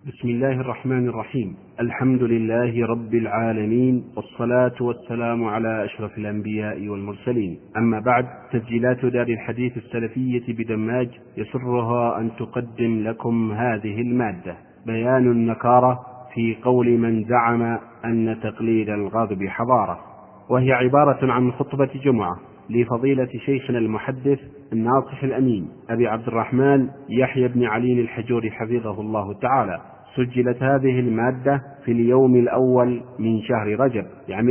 بسم الله الرحمن الرحيم. الحمد لله رب العالمين، والصلاة والسلام على أشرف الأنبياء والمرسلين. أما بعد، تسجيلات دار الحديث السلفية بدماج يسرها أن تقدم لكم هذه المادة: بيان النكارة في قول من زعم أن تقليد الغضب حضارة، وهي عبارة عن خطبة جمعة لفضيلة شيخنا المحدث الناصح الأمين أبي عبد الرحمن يحيى بن علي الحجوري حفظه الله تعالى. سجلت هذه المادة في اليوم الأول من شهر رجب عام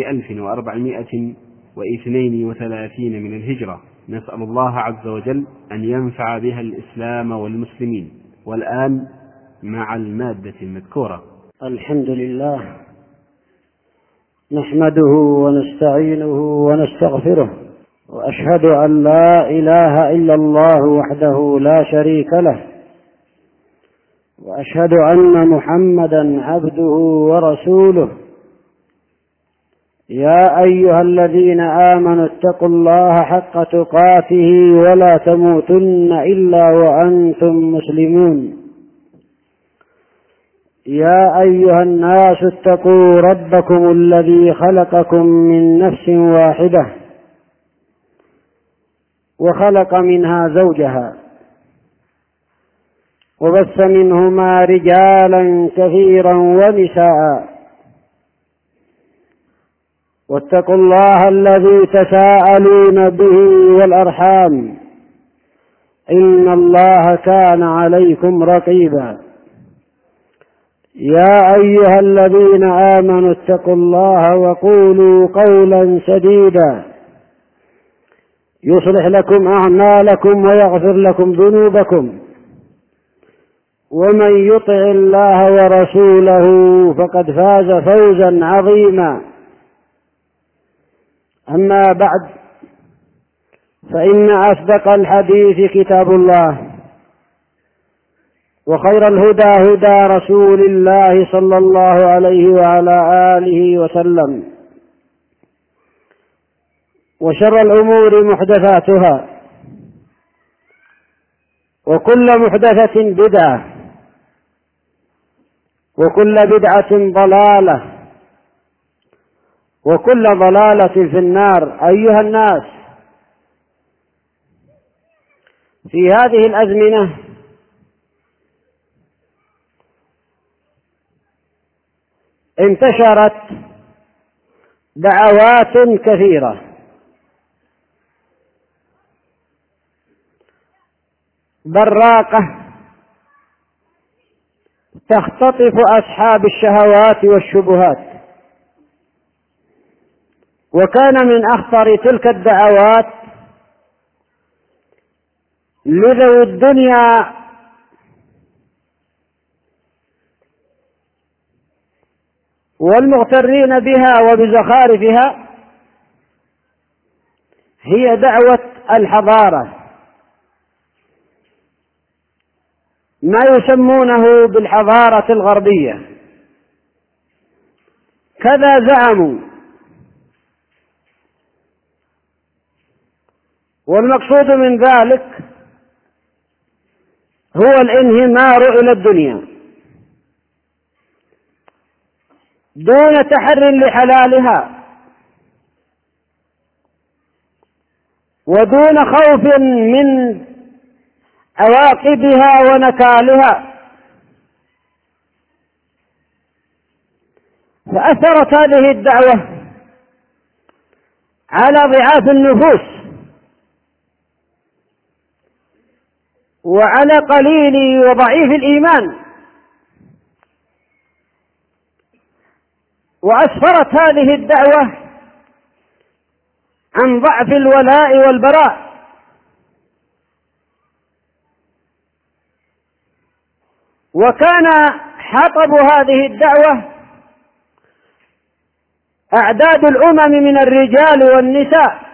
1432 من الهجرة. نسأل الله عز وجل أن ينفع بها الإسلام والمسلمين. والآن مع المادة المذكورة. الحمد لله، نحمده ونستعينه ونستغفره، وأشهد أن لا إله إلا الله وحده لا شريك له، وأشهد أن محمدا عبده ورسوله. يا أيها الذين آمنوا اتقوا الله حق تقاته ولا تموتن إلا وأنتم مسلمون. يا أيها الناس اتقوا ربكم الذي خلقكم من نفس واحدة وخلق منها زوجها وبث منهما رجالا كثيرا ونساء، واتقوا الله الذي تساءلون به والأرحام، إن الله كان عليكم رقيبا. يا أيها الذين آمنوا اتقوا الله وقولوا قولا سديدا يصلح لكم أعمالكم ويغفر لكم ذنوبكم، ومن يطع الله ورسوله فقد فاز فوزا عظيما. أما بعد، فإن أصدق الحديث كتاب الله، وخير الهدى هدى رسول الله صلى الله عليه وعلى آله وسلم، وشر الأمور محدثاتها، وكل محدثة بدعة، وكل بدعة ضلالة، وكل ضلالة في النار. أيها الناس، في هذه الأزمنة انتشرت دعوات كثيرة براقة تختطف أصحاب الشهوات والشبهات، وكان من أخطر تلك الدعوات لذوي الدنيا والمغترين بها وبزخارفها هي دعوة الحضارة، ما يسمونه بالحضارة الغربية، كذا زعموا. والمقصود من ذلك هو الانهمار إلى الدنيا دون تحر لحلالها، ودون خوف من عواقبها ونكالها. فأثرت هذه الدعوة على ضعاف النفوس وعلى قليل وضعيف الإيمان، وأسفرت هذه الدعوة عن ضعف الولاء والبراء، وكان حطب هذه الدعوة أعداد الأمم من الرجال والنساء.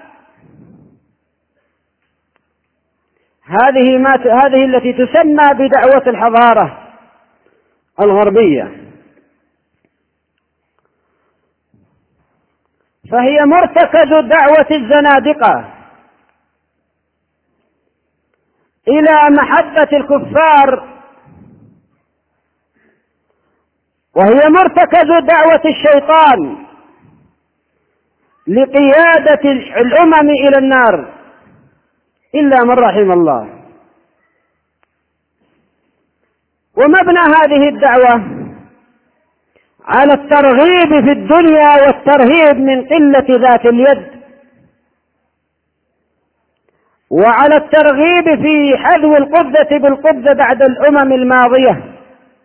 هذه التي تسمى بدعوة الحضارة الغربية، فهي مرتكز دعوة الزنادقة إلى محبة الكفار وهي مرتكز دعوة الشيطان لقيادة الأمم إلى النار إلا من رحم الله. ومبنى هذه الدعوة على الترغيب في الدنيا والترهيب من قلة ذات اليد، وعلى الترغيب في حذو القبة بالقبة بعد الأمم الماضية،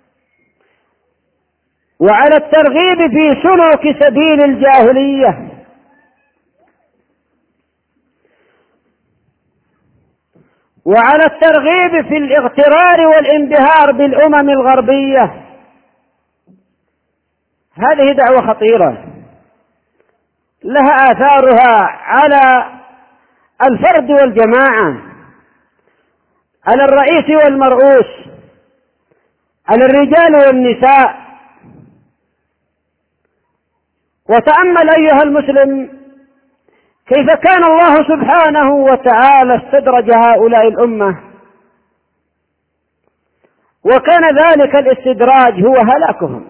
وعلى الترغيب في سلوك سبيل الجاهلية، وعلى الترغيب في الاغترار والانبهار بالأمم الغربية. هذه دعوة خطيرة لها آثارها على الفرد والجماعة، على الرئيس والمرؤوس، على الرجال والنساء. وتأمل أيها المسلم كيف كان الله سبحانه وتعالى استدرج هؤلاء الأمة، وكان ذلك الاستدراج هو هلاكهم.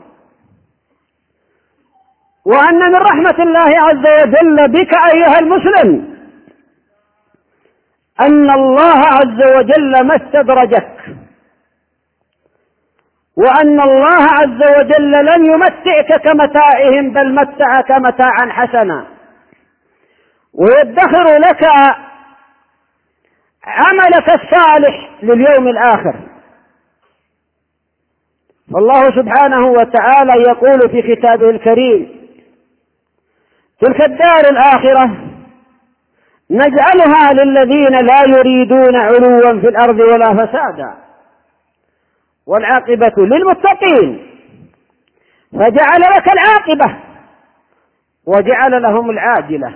وأن من رحمة الله عز وجل بك أيها المسلم أن الله عز وجل ما استدرجك، وأن الله عز وجل لم يمتعك كمتاعهم بل متعك متاعا حسنا، ويدخر لك عملك الصالح لليوم الآخر. فالله سبحانه وتعالى يقول في كتابه الكريم: تلك الدار الآخرة نجعلها للذين لا يريدون علوا في الأرض ولا فسادا والعاقبة للمتقين. فجعل لك العاقبة وجعل لهم العاجلة.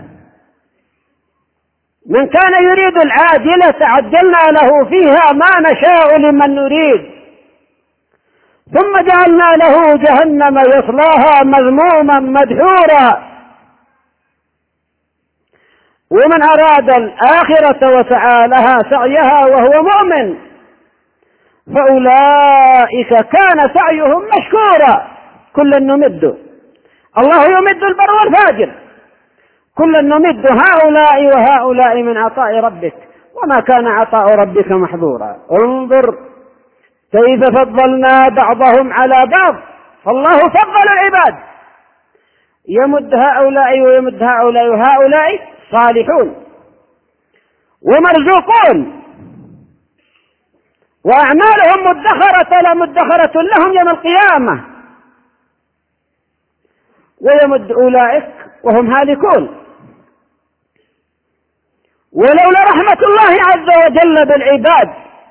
من كان يريد العاجلة عجلنا له فيها ما نشاء لمن نريد، ثم جعلنا له جهنم يصلاها مذموما مدحورا. ومن أراد الآخرة وسعى لها سعيها وهو مؤمن فأولئك كان سعيهم مشكورا. كلا نمد، الله يمد البر والفاجر، كلا نمد هؤلاء وهؤلاء من عطاء ربك وما كان عطاء ربك محظورا. انظر كيف فضلنا بعضهم على بعض، فالله فضل العباد، يمد هؤلاء ويمد هؤلاء، وهؤلاء صالحون ومرزوقون وأعمالهم مدخرة لا مدخرة لهم يوم القيامة، ويمد أولئك وهم هالكون. ولولا رحمة الله عز وجل بالعباد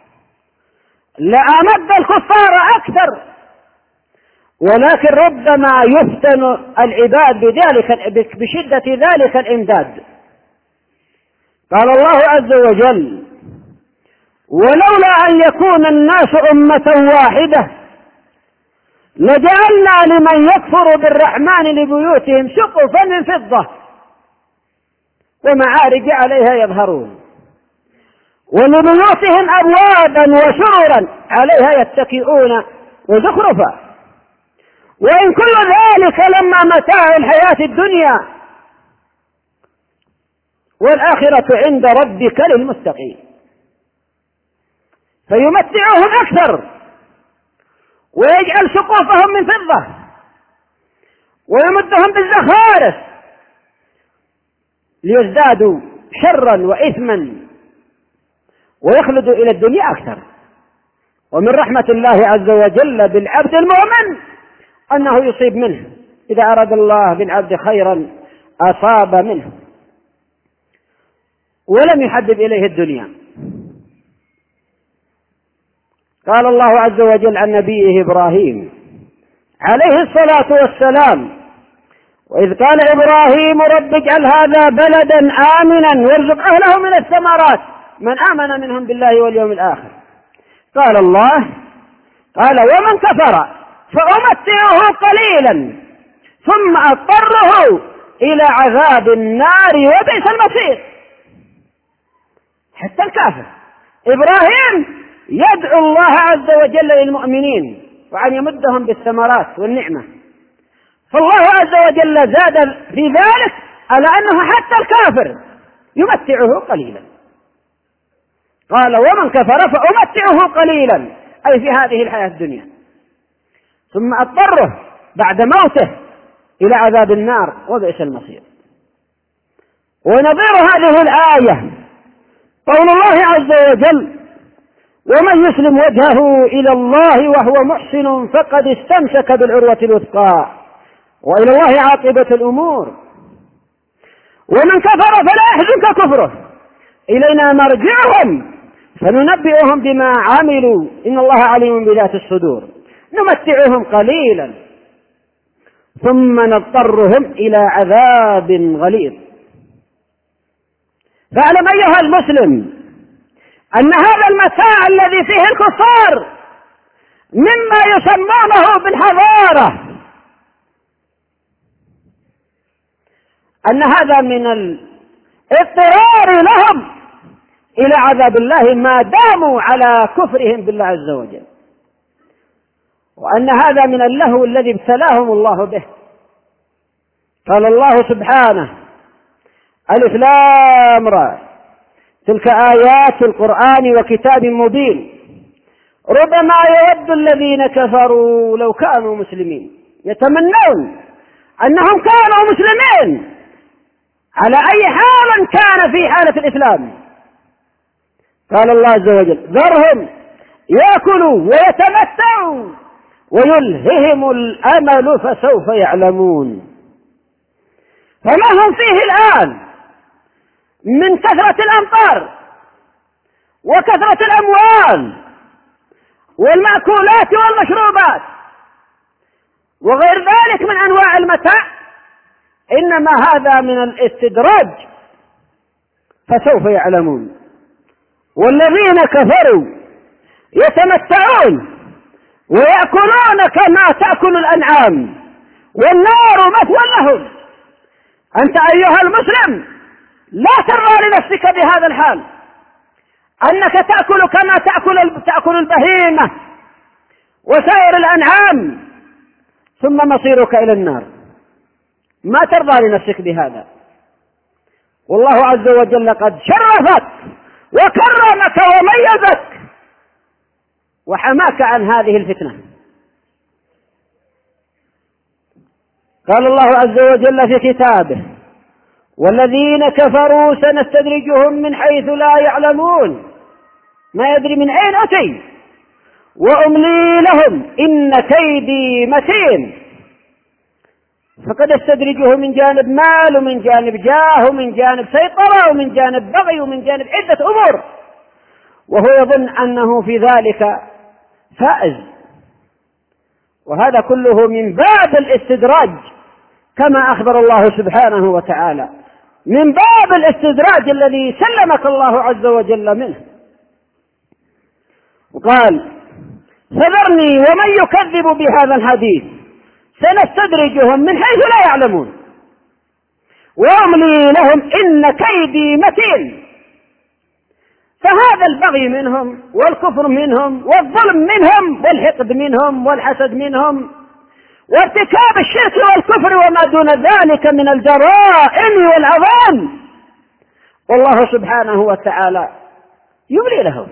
لأمد الكفار أكثر، ولكن ربما يفتن العباد بشدة ذلك الإمداد. قال الله عز وجل: ولولا أن يكون الناس أمة واحدة لجعلنا لمن يكفر بالرحمن لبيوتهم سقفا من فضة ومعارج عليها يظهرون ولبيوتهم أبوابا وسررا عليها يتكئون وزخرفا وإن كل ذلك لما متاع الحياة الدنيا والآخرة عند ربك للمتقين. فيمتعهم أكثر ويجعل سقوفهم من فضة ويمدهم بالزخارف ليزدادوا شرا وإثما ويخلدوا إلى الدنيا أكثر. ومن رحمة الله عز وجل بالعبد المؤمن أنه يصيب منه، إذا أراد الله بالعبد خيرا أصاب منه ولم يحبب إليه الدنيا. قال الله عز وجل عن نبيه إبراهيم عليه الصلاة والسلام: وإذ قال إبراهيم رب اجعل هذا بلدا آمنا وارزق أهله من الثمرات من آمن منهم بالله واليوم الآخر. قال الله: قال ومن كفر فأمتعه قليلا ثم أضطره إلى عذاب النار وبئس المصير. حتى الكافر إبراهيم يدعو الله عز وجل للمؤمنين وأن يمدهم بالثمرات والنعمة. فالله عز وجل زاد في ذلك على أنه حتى الكافر يمتعه قليلا. قال ومن كفر فأمتعه قليلا، أي في هذه الحياة الدنيا، ثم أضطره بعد موته إلى عذاب النار وبئس المصير. ونظير هذه الآية قول الله عز وجل ومن يسلم وجهه إلى الله وهو محسن فقد استمسك بالعروة الوثقى وإلى الله عاقبة الأمور. ومن كفر فلا يحزنك كفره إلينا مرجعهم فننبئهم بما عملوا إن الله عليم بذات الصدور. نمتعهم قليلا ثم نضطرهم إلى عذاب غليظ. فاعلم أيها المسلم أن هذا المتاع الذي فيه الكفار مما يسمونه بالحضارة، أن هذا من الاضطرار لهم إلى عذاب الله ما داموا على كفرهم بالله عز وجل، وأن هذا من اللهو الذي ابتلاهم الله به. قال الله سبحانه ألف لام را تلك آيات القرآن وكتاب مبين ربما يود الذين كفروا لو كانوا مسلمين، يتمنون أنهم كانوا مسلمين على أي حال كان في حالة الإسلام. قال الله عز وجل ذرهم يأكلوا ويتمتعوا ويلههم الأمل فسوف يعلمون. فما هم فيه الآن من كثرة الأمطار وكثرة الأموال والمأكولات والمشروبات وغير ذلك من أنواع المتاع، إنما هذا من الاستدراج فسوف يعلمون. والذين كفروا يتمتعون ويأكلون كما تأكل الأنعام والنار مثوى لهم. أنت أيها المسلم لا ترضى لنفسك بهذا الحال، أنك تأكل كما تأكل البهيمة وسائر الأنعام ثم مصيرك إلى النار. ما ترضى لنفسك بهذا، والله عز وجل قد شرفك وكرمك وميزك وحماك عن هذه الفتنة. قال الله عز وجل في كتابه والذين كفروا سنستدرجهم من حيث لا يعلمون ما يدري من أين أتي وأملي لهم إن كيدي متين. فقد استدرجه من جانب مال ومن جانب جاه ومن جانب سيطرة ومن جانب بغي ومن جانب عدة أمور، وهو يظن أنه في ذلك فائز. وهذا كله من باب الاستدراج كما أخبر الله سبحانه وتعالى، من باب الاستدراج الذي سلمك الله عز وجل منه. وقال فذرني ومن يكذب بهذا الحديث سنستدرجهم من حيث لا يعلمون وأملي لهم إن كيدي متين. فهذا البغي منهم والكفر منهم والظلم منهم والحقد منهم والحسد منهم وارتكاب الشرك والكفر وما دون ذلك من الجرائم والعظام، والله سبحانه وتعالى يملي لهم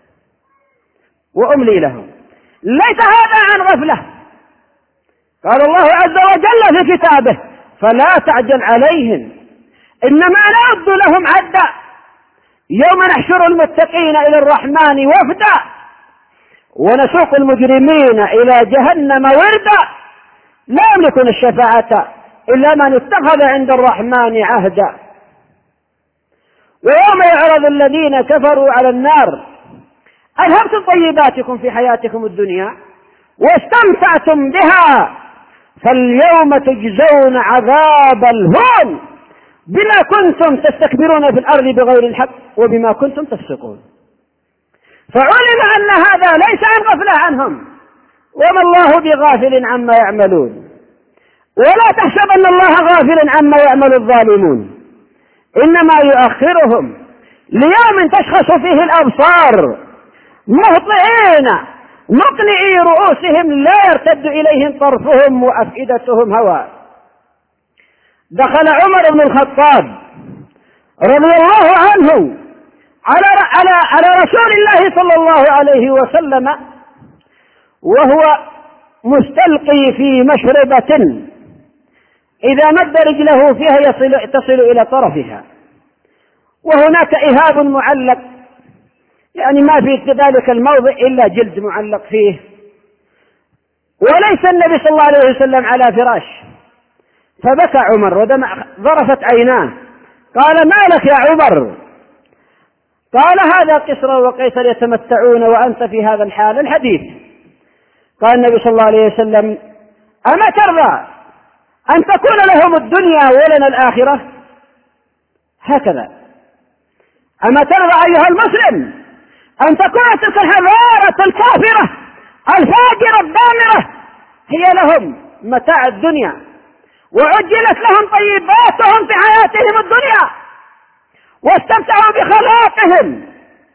وأملي لهم. ليس هذا عن غفلة. قال الله عز وجل في كتابه فلا تعجل عليهم إنما نعد لهم عدا يوم نحشر المتقين إلى الرحمن وفدا ونسوق المجرمين إلى جهنم وردا لا يملكون الشفاعة إلا من اتخذ عند الرحمن عهدا. ويوم يعرض الذين كفروا على النار أذهبتم طيباتكم في حياتكم الدنيا واستمتعتم بها فاليوم تجزون عذاب الهون بما كنتم تستكبرون في الأرض بغير الحق وبما كنتم تفسقون. فعلم أن هذا ليس عن غفلة عنهم وما الله بغافل عما يعملون، ولا تحسبن الله غافل عما يعمل الظالمون إنما يؤخرهم ليوم تشخص فيه الأبصار مهطعين مقنعي رؤوسهم لا يرتد إليهم طرفهم وأفئدتهم هواء. دخل عمر بن الخطاب رضي الله عنه على رسول الله صلى الله عليه وسلم وهو مستلقي في مشربة إذا مد رجله فيها تصل إلى طرفها، وهناك إهاب معلق، يعني ما في ذلك الموضع إلا جلد معلق فيه، وليس النبي صلى الله عليه وسلم على فراش. فبكى عمر ودمع ظرفت عيناه. قال: ما لك يا عمر؟ قال: هذا كسرى وقيصر يتمتعون وأنت في هذا الحال. الحديث. قال النبي صلى الله عليه وسلم: أما ترضى أن تكون لهم الدنيا ولنا الآخرة؟ هكذا. أما ترضى أيها المسلم أن تكون تلك الحضارة الكافرة الفاجرة الدامرة هي لهم متاع الدنيا، وعجلت لهم طيباتهم في حياتهم الدنيا، واستمتعوا بخلاقهم،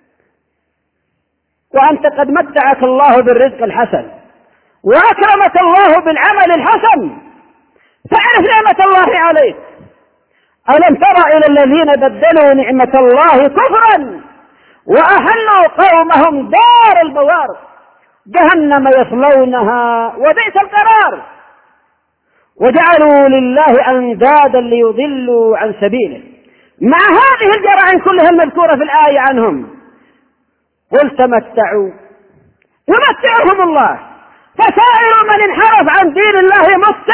وأنت قد متعك الله بالرزق الحسن وأكرمك الله بالعمل الحسن، فاعرف نعمة الله عليك. ألم تر إلى الذين بدلوا نعمة الله كفرا وأحلوا قومهم دار البوار جهنم يصلونها وبئس القرار، وجعلوا لله أندادا ليضلوا عن سبيله. مع هذه الجرائم كلها المذكورة في الآية عنهم قل تمتعوا يمتعهم الله، فسائر من انحرف عن دين الله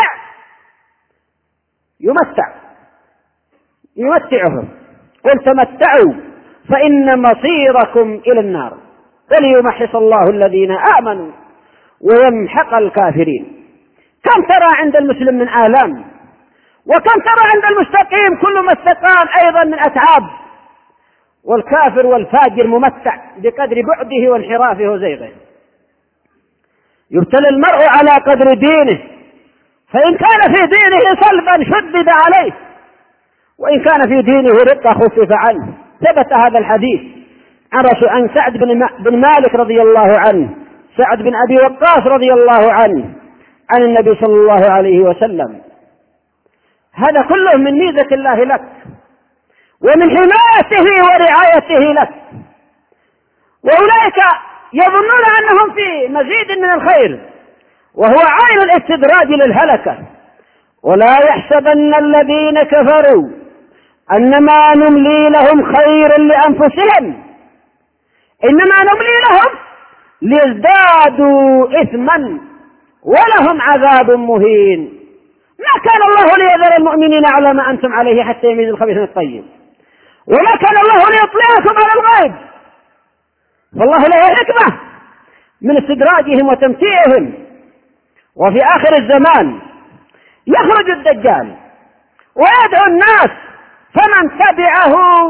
يمتعهم. قل تمتعوا فإن مصيركم إلى النار وليمحص الله الذين آمنوا ويمحق الكافرين. كم ترى عند المسلم من آلام، وكم ترى عند المستقيم كل ما استقام أيضا من أتعاب، والكافر والفاجر ممتع بقدر بعده وانحرافه وزيغه. يبتلى المرء على قدر دينه، فإن كان في دينه صلبا شدد عليه، وإن كان في دينه رقة خفف عنه. ثبت هذا الحديث عن سعد بن مالك رضي الله عنه، سعد بن أبي وقاص رضي الله عنه، عن النبي صلى الله عليه وسلم. هذا كله من ميزة الله لك ومن حمايته ورعايته لك، وأولئك يظنون أنهم في مزيد من الخير، وهو عين الاستدراج للهلكة. ولا يحسبن الذين كفروا أنما نملي لهم خير لأنفسهم، إنما نملي لهم ليزدادوا إثما ولهم عذاب مهين. ما كان الله ليذر المؤمنين على ما أنتم عليه حتى يميز الخبيث من الطيب، وما كان الله ليطلعكم على الغيب، فالله له حكمة من استدراجهم وتمتيعهم. وفي آخر الزمان يخرج الدجال ويدعو الناس، فمن تبعه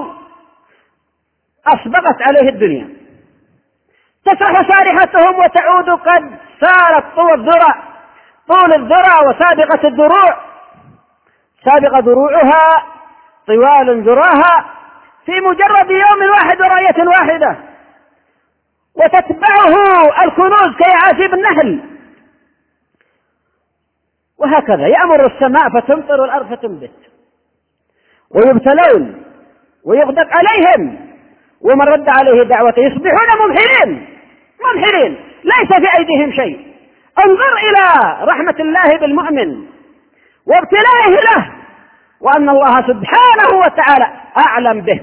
أسبقت عليه الدنيا، تسرح سارحتهم وتعود قد سارت طول الذرع وسابقة الدروع، سابق دروعها طوال ذراها في مجرد يوم واحد ورأية واحدة، وتتبعه الكنوز كيعاسيب النحل. وهكذا يأمر السماء فتمطر والأرض فتنبت، ويبتلون ويغدق عليهم، ومن رد عليه دعوته يصبحون ممحرين ليس في أيديهم شيء. انظر إلى رحمة الله بالمؤمن وابتلائه له، وأن الله سبحانه وتعالى أعلم به.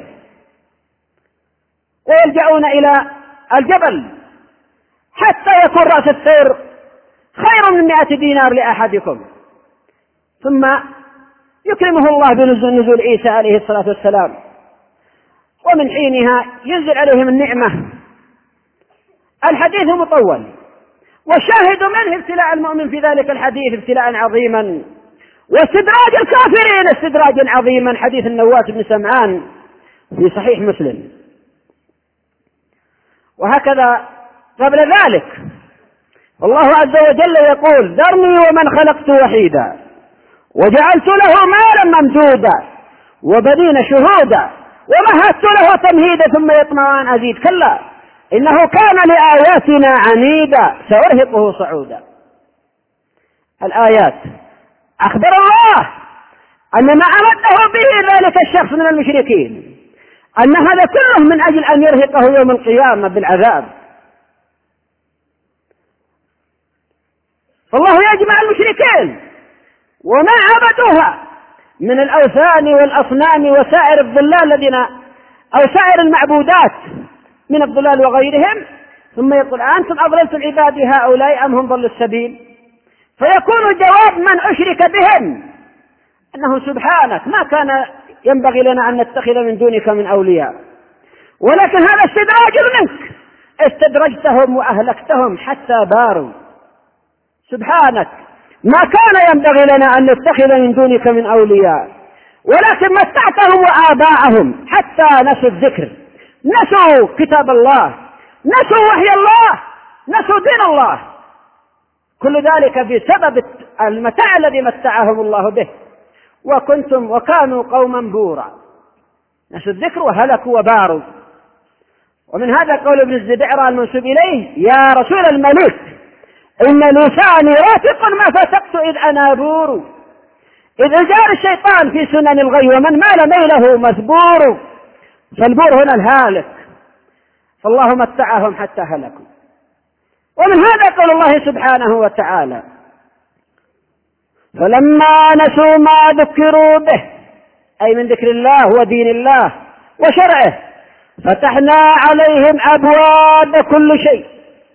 ويلجؤون إلى الجبل حتى يكون رأس السير خير من 100 دينار لأحدكم، ثم يكرمه الله بنزول عيسى عليه الصلاة والسلام، ومن حينها ينزل عليهم النعمة. الحديث مطول، والشاهد منه ابتلاء المؤمن في ذلك الحديث ابتلاء عظيما، واستدراج الكافرين استدراجا عظيما. حديث النواس بن سمعان في صحيح مسلم. وهكذا قبل ذلك الله عز وجل يقول: ذرني ومن خلقت وحيدا وجعلت له مالا ممدودا وبنين شهودا ومهدت له تمهيدا ثم يطمع أن أزيد. كلا إنه كان لآياتنا عنيدا سأرهقه صعودا. الآيات أخبر الله أن ما أمده به ذلك الشخص من المشركين أن هذا كله من أجل أن يرهقه يوم القيامة بالعذاب. فالله يجمع المشركين وما عبدوها من الأوثان والأصنام وسائر الضلال الذين أو سائر المعبودات من الضلال وغيرهم، ثم يقول أنتم أضللتم عبادي هؤلاء أم هم ضلوا السبيل؟ فيكون جواب من أشرك بهم أنه سبحانك ما كان ينبغي لنا أن نتخذ من دونك من أولياء، ولكن هذا استدراج منك، استدرجتهم وأهلكتهم حتى باروا. سبحانك ما كان ينبغي لنا أن نتخذ من دونك من أولياء، ولكن متعتهم وآباءهم حتى نسوا الذكر، نسوا كتاب الله، نسوا وحي الله، نسوا دين الله. كل ذلك بسبب المتاع الذي متعهم الله به. وكانوا قوما بورا، نسوا الذكر وهلكوا وباروا. ومن هذا قول ابن الزبير المنسوب إليه: يا رسول الملك إن لساني رافق ما فسقت إذ أنا بور، إذ جار الشيطان في سنن الغي ومن مال ميله مثبور. فالبور هنا الهالك، فالله متعهم حتى هلكوا. ومن هذا قول الله سبحانه وتعالى: فلما نسوا ما ذكروا به، أي من ذكر الله ودين الله وشرعه، فتحنا عليهم أبواب كل شيء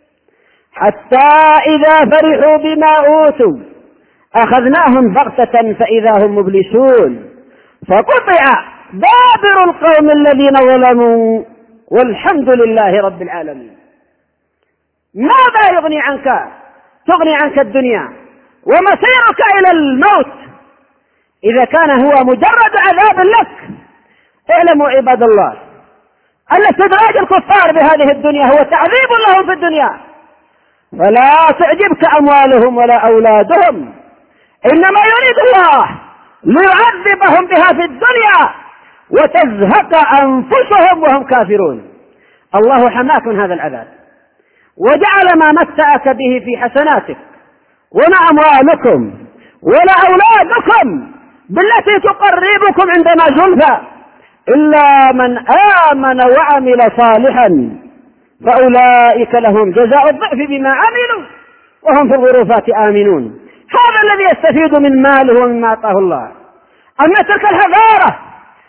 حتى إذا فرحوا بما أوتوا أخذناهم بغتة فإذا هم مبلسون، فقطع دابر القوم الذين ظلموا والحمد لله رب العالمين. ماذا يغني عنك؟ تغني عنك الدنيا ومسيرك إلى الموت إذا كان هو مجرد عذاب لك. اعلموا عباد الله أن استدراج الكفار بهذه الدنيا هو تعذيب لهم في الدنيا، فلا تعجبك أموالهم ولا أولادهم، إنما يريد الله ليعذبهم بها في الدنيا وتزهق أنفسهم وهم كافرون. الله حماك من هذا العذاب وجعل ما متعك به في حسناتك، وما أموالكم ولا أولادكم بالتي تقربكم عندنا زلفى، إلا من آمن وعمل صالحا فأولئك لهم جزاء الضعف بما عملوا وهم في الغرفات آمنون. هذا الذي يستفيد من ماله ومما أعطاه الله. أما تلك الحضارة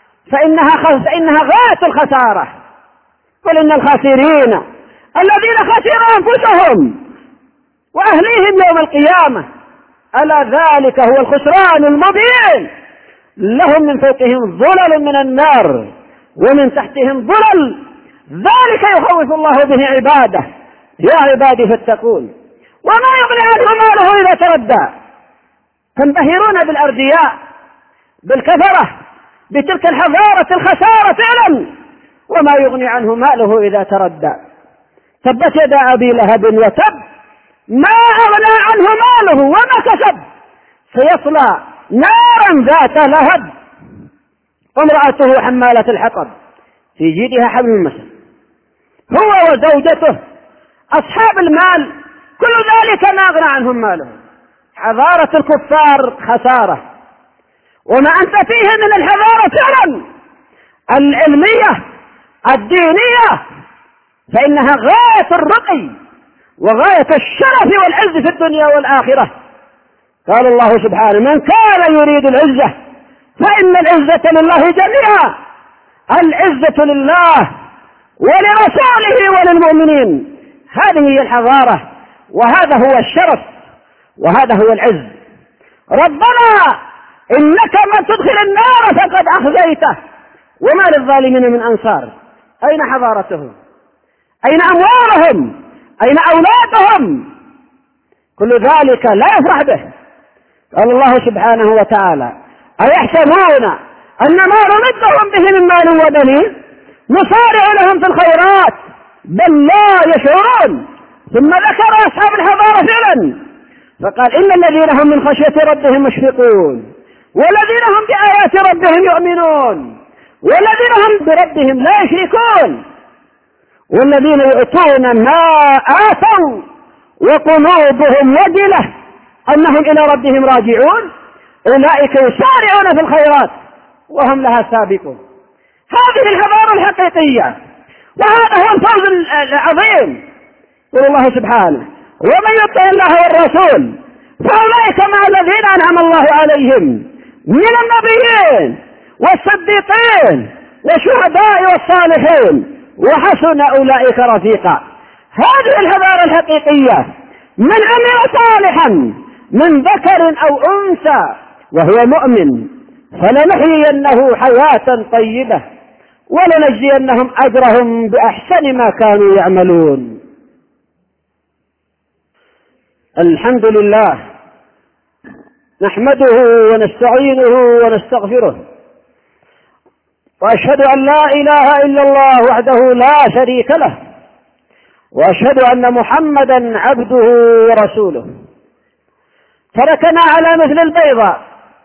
فإنها غاية الخسارة. قل إن الخاسرين الذين خسروا أنفسهم وأهليهم يوم القيامة، ألا ذلك هو الخسران المبين. لهم من فوقهم ظلل من النار ومن تحتهم ظلل، ذلك يخوف الله به عباده، يا عبادي فاتقون. وما يغني عنه ماله إذا تردى. تنبهرون بالأردياء بالكفرة بتلك الحضارة الخسارة فعلا، وما يغني عنه ماله إذا تردى. تبت يدا أبي لهب وتب، ما أغنى عنه ماله وما كسب، سيصلى نارا ذات لهب وامرأته حمالة الحطب في جيدها حبل المسد. هو وزوجته أصحاب المال، كل ذلك ما أغنى عنهم مالهم. حضارة الكفار خسارة، وما أنت فيه من الحضارة فعلا العلمية الدينية فإنها غاية الرقي وغاية الشرف والعز في الدنيا والآخرة. قال الله سبحانه: من كان يريد العزة فإن العزة لله جميعا. العزة لله ولرسوله وللمؤمنين. هذه هي الحضارة، وهذا هو الشرف، وهذا هو العز. ربنا إنك من تدخل النار فقد أخزيته وما للظالمين من أنصار. أين حضارتهم؟ أين أموالهم؟ أين أولادهم؟ كل ذلك لا يفرح به. قال الله سبحانه وتعالى: أيحسبون أن ما نمدهم به من مال وبنين نصارع لهم في الخيرات بل لا يشعرون. ثم ذكر أصحاب الحضارة فعلا فقال: إن الذين هم من خشية ربهم مشفقون والذين هم بآيات ربهم يؤمنون والذين هم بربهم لا يشركون والذين يؤتون ما آتوا وقلوبهم وجلة أنهم إلى ربهم راجعون أولئك يسارعون في الخيرات وهم لها سابقون. هذه الحضارة الحقيقية، وهذا هو الفوز العظيم. يقول الله سبحانه: ومن يطع الله والرسول فأولئك مع الذين أنعم الله عليهم من النبيين والصديقين والشهداء والصالحين وحسن أولئك رفيقا. هذه الحضارة الحقيقية: من عمل صالحا من ذكر أو أنثى وهو مؤمن فلنحيينه حياة طيبة ولنجزينهم أجرهم بأحسن ما كانوا يعملون. الحمد لله نحمده ونستعينه ونستغفره، وأشهد أن لا إله إلا الله وحده لا شريك له، وأشهد أن محمدا عبده ورسوله. تركنا على مثل البيضاء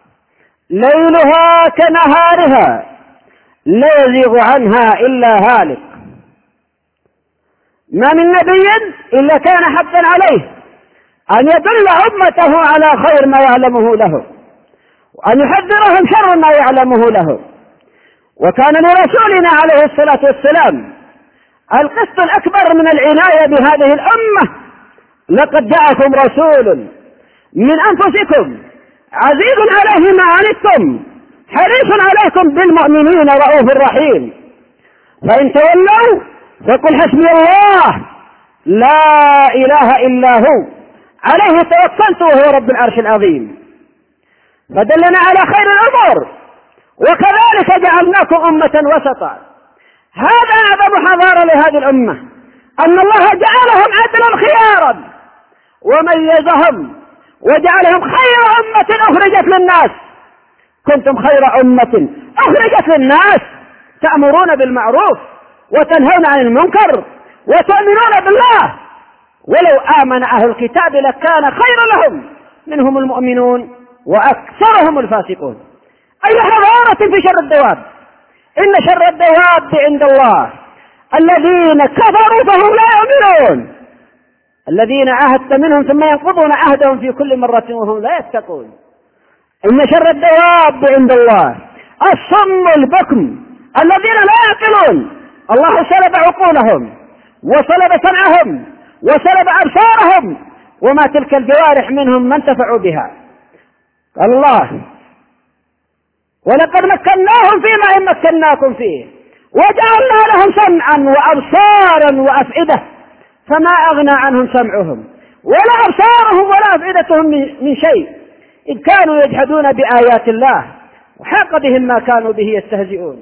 ليلها كنهارها لا يزيغ عنها إلا هالك. ما من نبي إلا كان حقا عليه أن يدل أمته على خير ما يعلمه له، وأن يحذرهم شر ما يعلمه له. وكان لرسولنا عليه الصلاة والسلام القسط الأكبر من العناية بهذه الأمة: لقد جاءكم رسول من أنفسكم عزيز عليه ما عنتم حريص عليكم بالمؤمنين رؤوف رحيم. فإن تولوا فقل حسبي الله لا إله إلا هو عليه توكلت وهو رب العرش العظيم. فدلنا على خير الأمور، وكذلك جعلناكم أمة وسطا. هذا أعظم حضارة لهذه الأمة، أن الله جعلهم عدلا خيارا وميزهم وجعلهم خير أمة أخرجت للناس. كنتم خير أمة أخرجت للناس تأمرون بالمعروف وتنهون عن المنكر وتؤمنون بالله. ولو آمن أهل الكتاب لكان خير لهم، منهم المؤمنون وأكثرهم الفاسقون. أي حضارة في شر الدواب! إن شر الدواب عند الله الذين كفروا فهم لا يؤمنون، الذين عاهدت منهم ثم ينقضون عهدهم في كل مرة وهم لا يتقون. إن شر الدواب عند الله الصم البكم الذين لا يعقلون. الله سلب عقولهم وسلب سمعهم وسلب أبصارهم، وما تلك الجوارح منهم ما انتفعوا بها. قال الله: ولقد مكناهم فيما إن مكناكم فيه وجعلنا لهم سمعا وأبصارا وأفئدة فما أغنى عنهم سمعهم ولا أبصارهم ولا أفئدتهم من شيء إذ كانوا يجحدون بآيات الله وحاق بهم ما كانوا به يستهزئون.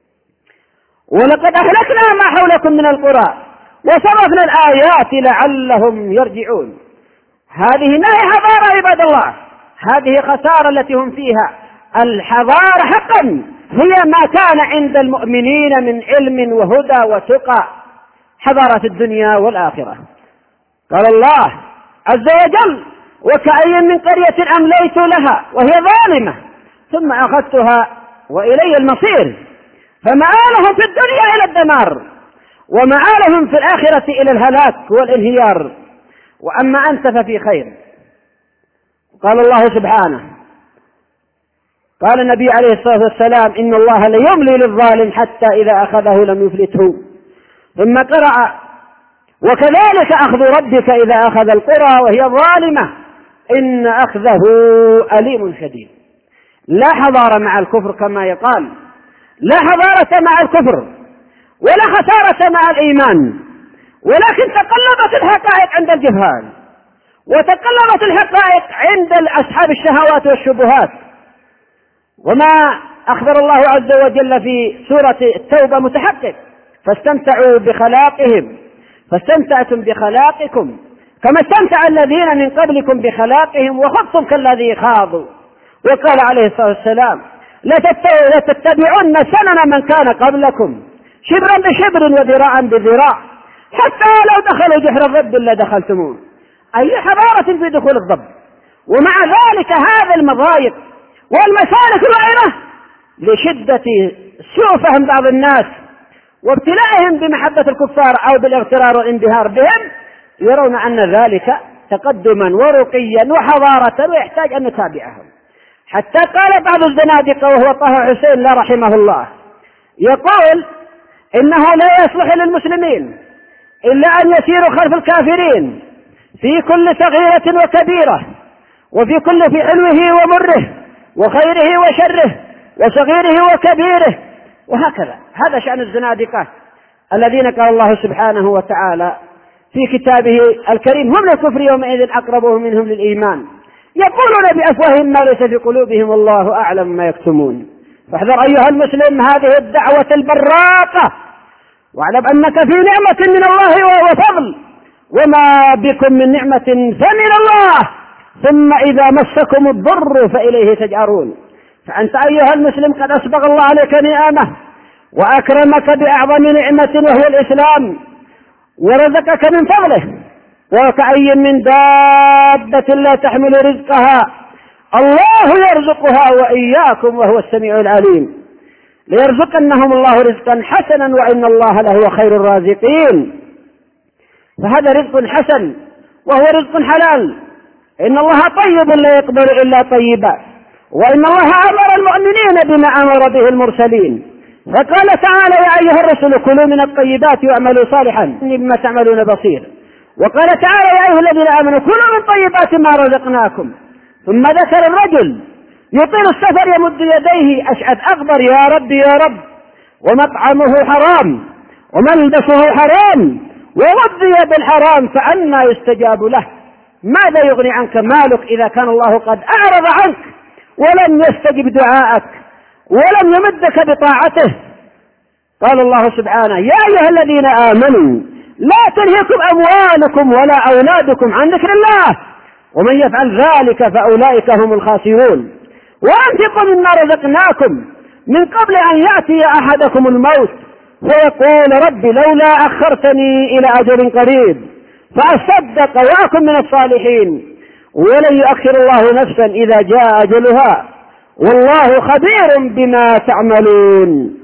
ولقد أهلكنا ما حولكم من القرى وصرفنا الآيات لعلهم يرجعون. هذه ما هي حضارة عباد الله، هذه خسارة التي هم فيها. الحضارة حقا هي ما كان عند المؤمنين من علم وهدى وتقى، حضارة الدنيا والآخرة. قال الله عز وجل: وكأي من قرية أمليت لها وهي ظالمة ثم أخذتها وإلي المصير. فمآلهم في الدنيا إلى الدمار ومآلهم في الآخرة إلى الهلاك والانهيار. وأما أنت ففي خير. قال الله سبحانه: قال النبي عليه الصلاة والسلام: إن الله ليملي للظالم حتى إذا أخذه لم يفلته. ثم قرأ: وكذلك أخذ ربك إذا أخذ القرى وهي ظالمة إن أخذه أليم شديد. لا حضارة مع الكفر كما يقال، لا حضارة مع الكفر ولا خسارة مع الإيمان، ولكن تقلبت الحقائق عند الجهال وتقلبت الحقائق عند أصحاب الشهوات والشبهات. وما أخبر الله عز وجل في سورة التوبة متحقق: فاستمتعوا بخلاقهم فاستمتعتم بخلاقكم كما استمتع الذين من قبلكم بخلاقهم وخضتم كالذي خاضوا. وقال عليه الصلاة والسلام: لتتبعن سنن من كان قبلكم شبرا بشبر وذراعا بذراع حتى لو دخلوا جحر الضب لدخلتموه. أي حضارة في دخول الضب! ومع ذلك هذا المضايق والمسالك الوعرة لشدة سوء فهم بعض الناس وابتلائهم بمحبة الكفار أو بالاغترار والانبهار بهم، يرون أن ذلك تقدما ورقيا وحضارة ويحتاج أن نتابعهم. حتى قال بعض الزنادقة وهو طه حسين لا رحمه الله، يقول إنه لا يصلح للمسلمين إلا أن يسيروا خلف الكافرين في كل صغيرة وكبيرة، وفي كل في حلوه ومره وخيره وشره وصغيره وكبيره، وهكذا. هذا شأن الزنادقة الذين قال الله سبحانه وتعالى في كتابه الكريم هم للكفر يومئذ أقربهم منهم للإيمان، يقولون بأفواههم ما ليس في قلوبهم والله أعلم ما يكتمون. فاحذر أيها المسلم هذه الدعوة البراقة، واعلم أنك في نعمة من الله وفضل، وما بكم من نعمة فمن الله، ثم إذا مسكم الضر فإليه تجأرون. فأنت أيها المسلم قد أسبغ الله عليك نعمة وأكرمك بأعظم نعمة وهو الإسلام، ورزقك من فضله. وكأي من دابة لا تحمل رزقها الله يرزقها وإياكم وهو السميع العليم. ليرزقنهم الله رزقا حسنا وإن الله لهو خير الرازقين. فهذا رزق حسن وهو رزق حلال. إن الله طيب لا يقبل إلا طيبا، وإن الله أمر المؤمنين بما أمر به المرسلين، فقال تعالى يا أيها الرسل كلوا من الطيبات واعملوا صالحا إني بما تعملون بصير. وقال تعالى يا أيها الذين آمنوا كلوا من طيبات ما رزقناكم. ثم ذكر الرجل يطيل السفر يمد يديه أشعث أغبر يا رب يا رب، ومطعمه حرام وملبسه حرام وغذي بالحرام فأنى يستجاب له. ماذا يغني عنك مالك إذا كان الله قد أعرض عنك ولم يستجب دعاءك ولم يمدك بطاعته؟ قال الله سبحانه يا أيها الذين آمنوا لا تلهكم أموالكم ولا أولادكم عن ذكر الله ومن يفعل ذلك فأولئك هم الخاسرون. وأنفقوا مما رزقناكم من قبل أن يأتي أحدكم الموت فيقول رب لولا أخرتني إلى أجل قريب فأصدق وأكن من الصالحين ولن يؤخر الله نفسا إذا جاء أجلها والله خبير بما تعملون.